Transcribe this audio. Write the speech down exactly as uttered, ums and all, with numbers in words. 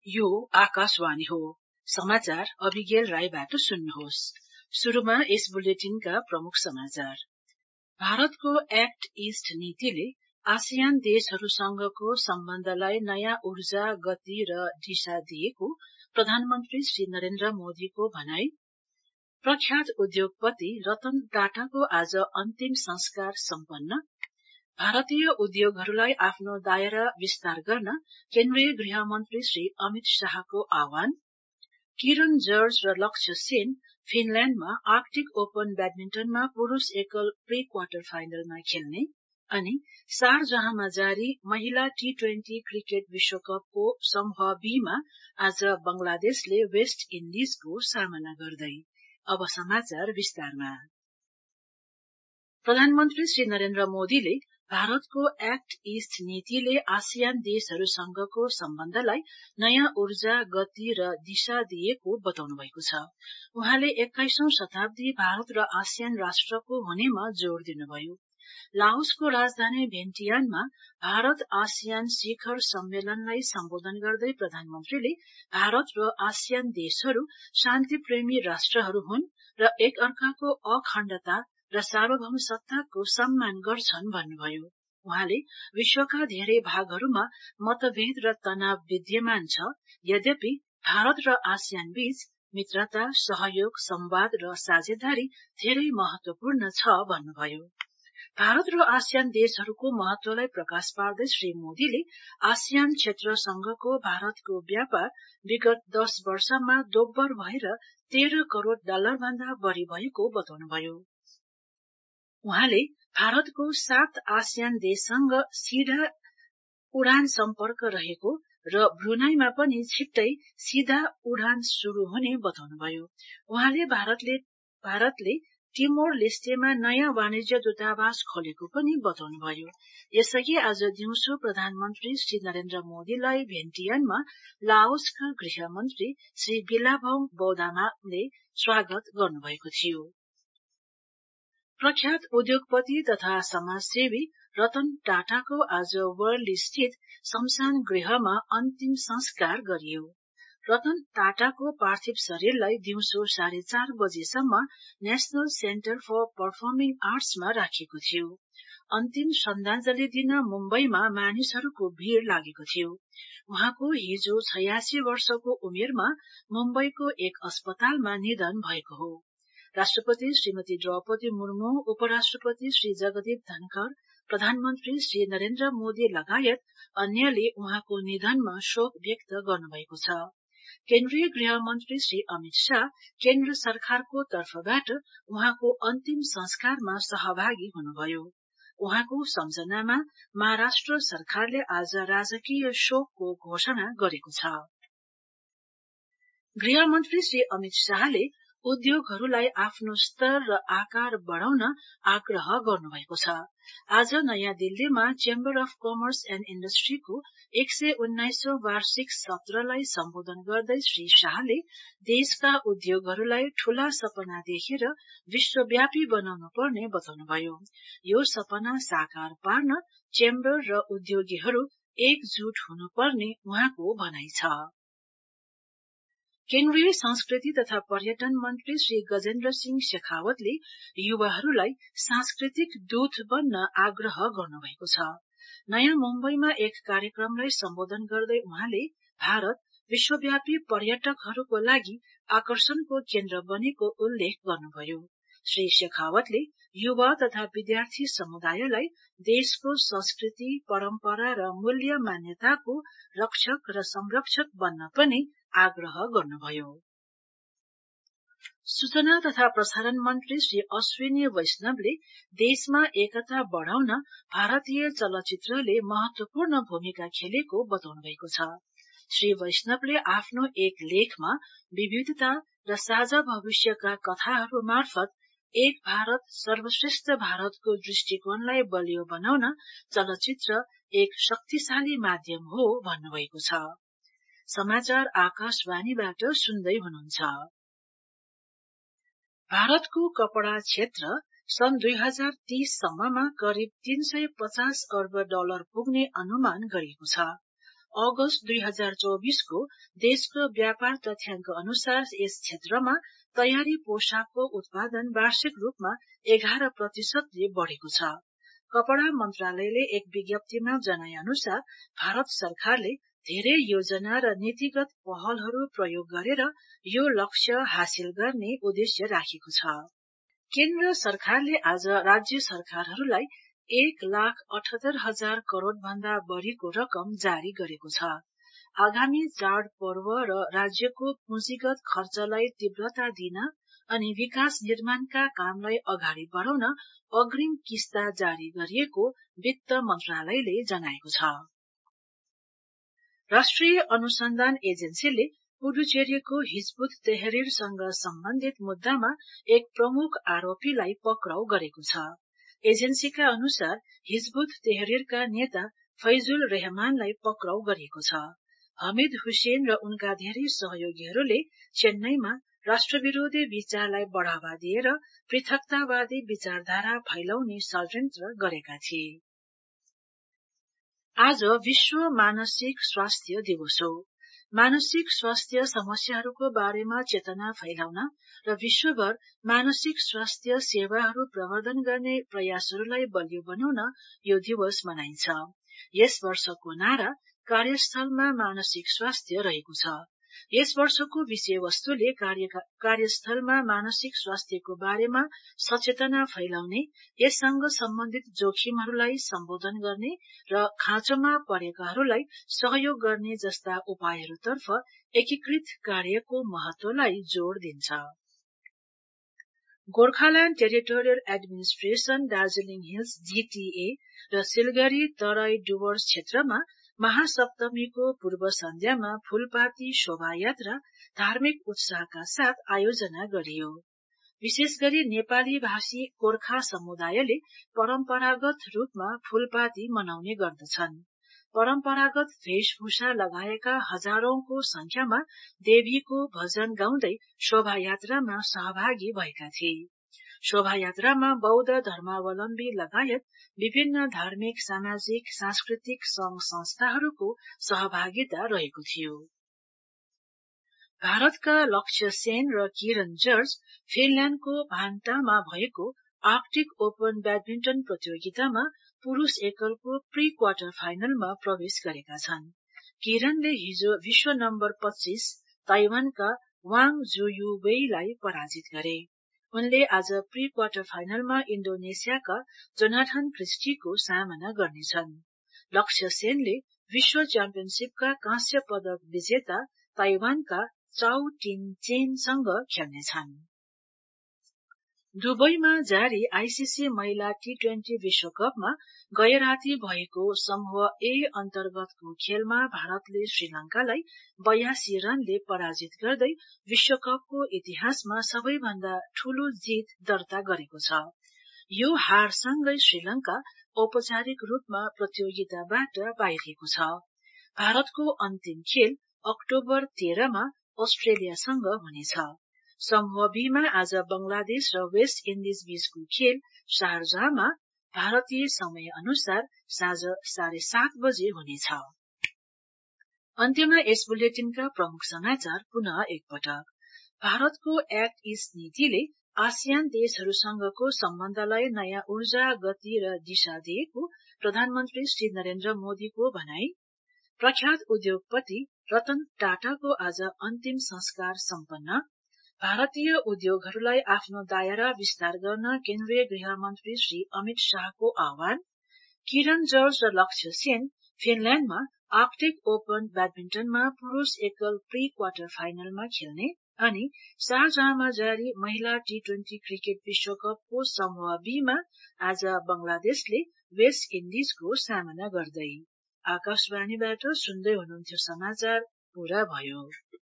यो आकाशवाणी हो। समाचार अभिगेल राईबाट सुन्नुहोस्। शुरूमा यस बुलेटिनका प्रमुख समाचार। भारतको एक्ट ईस्ट नीतिले आसियान देशहरूसँगको सम्बन्धलाई नयाँ ऊर्जा, गति र दिशा दिएको प्रधानमन्त्री श्री नरेन्द्र मोदीको भनाई। प्रख्यात उद्योगपति रतन टाटाको आज अन्तिम संस्कार सम्पन्न। भारतीय उद्योगहरूलाई आफ्नो दायरा विस्तार गर्न केन्द्रीय गृह मन्त्री श्री अमित शाहको आह्वान। किरण जर्ज र लक्ष्य सेन फिनल्याण्डमा आर्कटिक ओपन ब्याडमिन्टनमा पुरूष एकल प्री क्वार्टर फाइनलमा खेल्ने। अनि शारजाहमा जारी महिला टी ट्वेन्टी क्रिकेट विश्वकपको समूह बीमा आज बंगलादेशले वेस्ट इन्डिजको सामना गर्दै। अब समाचार विस्तारमा। प्रधानमन्त्री श्री नरेन्द्र मोदीले भारतको एक्ट ईस्ट नीतिले आसियान देशहरूसँगको सम्बन्धलाई नयाँ ऊर्जा, गति र दिशा दिएको बताउनु भएको छ। उहाँले एक्काइसौं शताब्दी भारत र आसियान राष्ट्रको हुनेमा जोड़ दिनुभयो। लाओसको राजधानी भेन्टियानमा भारत आसियान शिखर सम्मेलनलाई सम्बोधन गर्दै प्रधानमन्त्रीले भारत र आसियान देशहरू शान्तिप्रेमी राष्ट्रहरू हुन् र एक अर्काको अखण्डता र सार्वभौम सत्ताको सम्मान गर्छन् भन्नुभयो। उहाँले विश्वका धेरै भागहरूमा मतभेद र तनाव विद्यमान छ, यद्यपि भारत र आसियान बीच मित्रता, सहयोग, संवाद र साझेदारी धेरै महत्वपूर्ण छ भन्नुभयो। भारत र आसियान देशहरूको महत्वलाई प्रकाश पार्दै श्री मोदीले आसियान क्षेत्रसँगको भारतको व्यापार विगत दश वर्षमा दोब्बर भएर तेह्र करोड़ डलर भन्दा बढ़ी भएको बताउनुभयो। उहाँले भारतको सात आसियान देशसँग सीधा उडान सम्पर्क रहेको र ब्रुनाईमा पनि छिट्टै सीधा उडान शुरू हुने बताउनुभयो। उहाँले भारतले भारतले टिमोर लेस्टेमा नयाँ वाणिज्य दूतावास खोलेको पनि बताउनुभयो। यसअघि आज दिउँसो प्रधानमन्त्री श्री नरेन्द्र मोदीलाई भेन्टियानमा लाओसका गृह मन्त्री श्री बिलाभौम बौदामाले स्वागत गर्नुभएको थियो। प्रख्यात उद्योगपति तथा समाजसेवी रतन टाटाको आज वर्ली स्थित शमशान गृहमा अन्तिम संस्कार गरियो। रतन टाटाको पार्थिव शरीरलाई दिउँसो साढे चार बजेसम्म नेशनल सेन्टर फर पर्फर्मिङ आर्ट्समा राखिएको थियो। अन्तिम श्रद्धाञ्जली दिन मुम्बईमा मानिसहरूको भीड़ लागेको थियो। उहाँको हिजो छयासी वर्षको उमेरमा मुम्बईको एक अस्पतालमा निधन भएको हो। राष्ट्रपति श्रीमती द्रौपदी मुर्मू, उपराष्ट्रपति श्री जगदीप धनखड़, प्रधानमन्त्री श्री नरेन्द्र मोदी लगायत अन्यले उहाँको निधनमा शोक व्यक्त गर्नुभएको छ। केन्द्रीय गृह मन्त्री श्री अमित शाह केन्द्र सरकारको तर्फबाट उहाँको अन्तिम संस्कारमा सहभागी हुनुभयो। उहाँको सम्झनामा महाराष्ट्र सरकारले आज राजकीय शोकको घोषणा गरेको छ। गृह मन्त्री श्री अमित शाहले उद्योगहरूलाई आफ्नो स्तर र आकार बढ़ाउन आग्रह गर्नुभएको छ। आज नयाँ दिल्लीमा चेम्बर अफ कमर्स एण्ड इण्डस्ट्रीको एक सय उन्नाइसौं वार्षिक सत्रलाई सम्बोधन गर्दै श्री शाहले देशका उद्योगहरूलाई ठूला सपना देखेर विश्वव्यापी बनाउनु पर्ने बताउनुभयो। यो सपना साकार पार्न चेम्बर र उद्योगीहरू एकजुट हुनुपर्ने उहाँको भनाइ छ। केन्द्रीय संस्कृति तथा पर्यटन मन्त्री श्री गजेन्द्र सिंह शेखावतले युवाहरूलाई सांस्कृतिक दूत बन्न आग्रह गर्नुभएको छ। नयाँ मुम्बईमा एक कार्यक्रमलाई सम्बोधन गर्दै उहाँले भारत विश्वव्यापी पर्यटकहरूको लागि आकर्षणको केन्द्र बनेको उल्लेख गर्नुभयो। श्री शेखावतले युवा तथा विद्यार्थी समुदायलाई देशको संस्कृति, परम्परा र मूल्य मान्यताको रक्षक र संरक्षक बन्न पनि आग्रह गर्नुभयो। सूचना तथा प्रसारण मन्त्री श्री अश्विनी वैष्णवले देशमा एकता बढ़ाउन भारतीय चलचित्रले महत्वपूर्ण भूमिका खेलेको बताउनु भएको छ। श्री वैष्णवले आफ्नो एक लेखमा विविधता र साझा भविष्यका कथाहरू मार्फत एक भारत सर्वश्रेष्ठ भारतको दृष्टिकोणलाई बलियो बनाउन चलचित्र एक शक्तिशाली माध्यम हो भन्नुभएको छ। समाचार आकाशवाणीबाट सुन्दै हुनुहुन्छ। भारतको कपड़ा क्षेत्र सन् दुई हजार तीस सम्ममा करिब तीन सय पचास अर्ब डलर पुग्ने अनुमान गरिएको छ। अगस्त दुई हजार चौबीसको देशको व्यापार तथ्याङ्क अनुसार यस क्षेत्रमा तयारी पोशाकको उत्पादन वार्षिक रूपमा एघार प्रतिशतले बढ़ेको छ। कपड़ा मन्त्रालयले एक विज्ञप्तिमा जनाए अनुसार भारत सरकारले धेरै योजना र नीतिगत पहलहरू प्रयोग गरेर यो लक्ष्य हासिल गर्ने उद्देश्य राखेको छ। केन्द्र सरकारले आज राज्य सरकारहरूलाई एक लाख अठहत्तर हजार करोड़ भन्दा बढ़ीको रकम जारी गरेको छ। आगामी चाड पर्व र राज्यको पुँजीगत खर्चलाई तीव्रता दिन अनि विकास निर्माणका कामलाई अगाडि बढ़ाउन अग्रिम किस्ता जारी गरिएको वित्त मन्त्रालयले जनाएको छ। राष्ट्रिय अनुसन्धान एजेन्सीले पुडुचेरीको हिजबुत तहरीरसँग सम्बन्धित मुद्दामा एक प्रमुख आरोपीलाई पक्राउ गरेको छ। एजेन्सीका अनुसार हिजबुत तहरीरका नेता फैजुल रहमानलाई पक्राउ गरिएको छ। हमिद हुसैन र उनका धेरै सहयोगीहरूले चेन्नईमा राष्ट्रविरोधी विचारलाई बढ़ावा दिएर पृथकतावादी विचारधारा फैलाउने षड्यन्त्र गरेका थिए। आज विश्व मानसिक स्वास्थ्य दिवस हो। मानसिक स्वास्थ्य समस्याहरूको बारेमा चेतना फैलाउन र विश्वभर मानसिक स्वास्थ्य सेवाहरू प्रवर्धन गर्ने प्रयासहरूलाई बलियो बनाउन यो दिवस मनाइन्छ। यस वर्षको नारा कार्यस्थलमा मानसिक स्वास्थ्य रहेको छ। यस वर्षको विषयवस्तुले कार्यस्थलमा मानसिक स्वास्थ्यको बारेमा सचेतना फैलाउने, यससँग सम्बन्धित जोखिमहरूलाई सम्बोधन गर्ने र खाँचोमा परेकाहरूलाई सहयोग गर्ने जस्ता उपायहरूतर्फ एकीकृत कार्यको महत्वलाई जोड़ दिन्छ। Gorkhaland territorial administration Darjeeling hills GTA र सिलगढ़ी तराई डुवर्स क्षेत्रमा महासप्तमीको पूर्व सन्ध्यामा फूलपाती शोभायात्रा धार्मिक उत्साहका साथ आयोजना गरियो। विशेष गरी नेपाली भाषी गोर्खा समुदायले परम्परागत रूपमा फूलपाती मनाउने गर्दछन्। परम्परागत वेशभूषा लगाएका हजारौंको संख्यामा देवीको भजन गाउँदै शोभायात्रामा सहभागी भएका थिए। शोभायात्रामा बौद्ध धर्मावलम्बी लगायत विभिन्न धार्मिक, सामाजिक, सांस्कृतिक संघ संस्थाहरूको सहभागिता रहेको थियो। भारतका लक्ष्य सेन र किरण जर्ज फिनल्याण्डको भान्टामा भएको आर्कटिक ओपन ब्याडमिन्टन प्रतियोगितामा पुरूष एकलको प्री क्वार्टर फाइनलमा प्रवेश गरेका छन्। किरणले हिजो विश्व नम्बर पच्चीस ताइवानका वाङ जुयुवेईलाई पराजित गरे। उनले आज प्री क्वार्टर फाइनलमा इण्डोनेसियाका जोनाथन क्रिस्टीको सामना गर्नेछन्। लक्ष्य सेनले विश्व च्याम्पियनशीपका काँस्य पदक विजेता ताइवानका चाउ टिन चेनसँग खेल्नेछन्। दुबईमा जारी आईसीसी महिला टी ट्वेन्टी विश्वकपमा गएराती भएको समूह ए अन्तर्गतको खेलमा भारतले श्रीलंकालाई बयासी रनले पराजित गर्दै विश्वकपको इतिहासमा सबैभन्दा ठूलो जीत दर्ता गरेको छ। यो हारसँगै श्रीलंका औपचारिक रूपमा प्रतियोगिताबाट बाहिरिएको छ। भारतको अन्तिम खेल अक्टोबर तेह्रमा अस्ट्रेलियासँग हुनेछ। समूह बीमा आज बंगलादेश र वेस्ट इन्डिज बीचको खेल शारजाहमा भारतीय समय अनुसार साँझ साढे सात बजे हुनेछ। अन्त्यमा यस बुलेटिनका प्रमुख समाचार पुनः एकपटक। भारतको एक्ट ईस्ट नीतिले आसियान देशहरूसँगको सम्बन्धलाई नयाँ ऊर्जा, गति र दिशा दिएको प्रधानमन्त्री श्री नरेन्द्र मोदीको भनाई। प्रख्यात उद्योगपति रतन टाटाको आज अन्तिम संस्कार सम्पन्न। भारतीय उद्योगहरूलाई आफ्नो दायरा विस्तार गर्न केन्द्रीय गृह मन्त्री श्री अमित शाहको आह्वान। किरण जर्ज र लक्ष्य सेन फिनल्याण्डमा आर्कटिक ओपन ब्याडमिन्टनमा पुरूष एकल प्री क्वार्टर फाइनलमा खेल्ने। अनि शारजाहमा जारी महिला टी ट्वेन्टी क्रिकेट विश्वकपको समूह बीमा आज बंगलादेशले वेस्ट इन्डिजको सामना गर्दै। आकाशवाणीबाट सुन्दै हुनुहुन्थ्यो समाचार पूरा भयो।